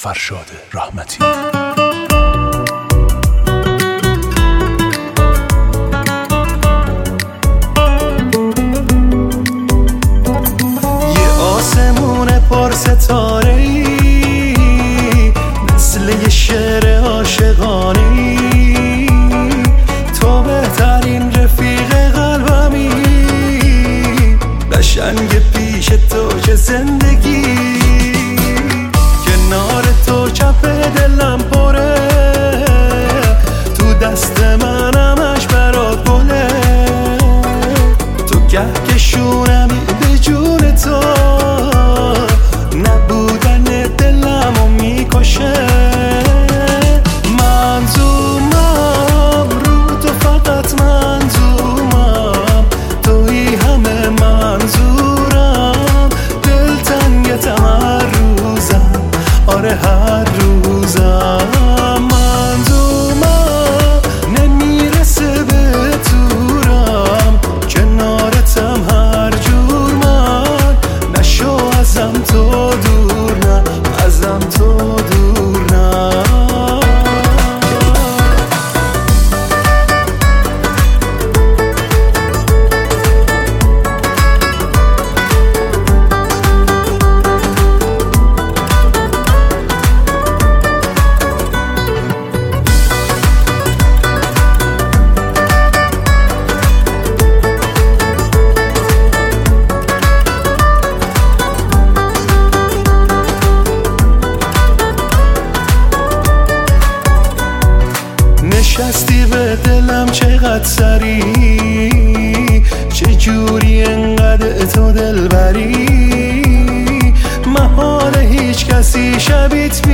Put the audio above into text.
فرشاد رحمتی. یه آسمون پر ستاره‌ای مثل یه شعر عاشقانه‌ای، تو بهترین رفیق قلبمی، قشنگ پیش تو چه زندگی، کنار تو چپ دلم پره، تو دست من همش برات گله، تو کهکشونمی به جون تو، نبودن دلمو میکشه، منظومم رو تو، فقط منظومم توی همه منظورم، دلتنگتم هر روزم، آره هر روزم، منظومم نمیرسه به تورم، کنارتم هر جور من، نشو ازم تو دور، نه ازم تو دور، نه. نشستی به دلم چقدر سری، چه جوری انقدر تو دل بری، محال هیچ کسی شبیت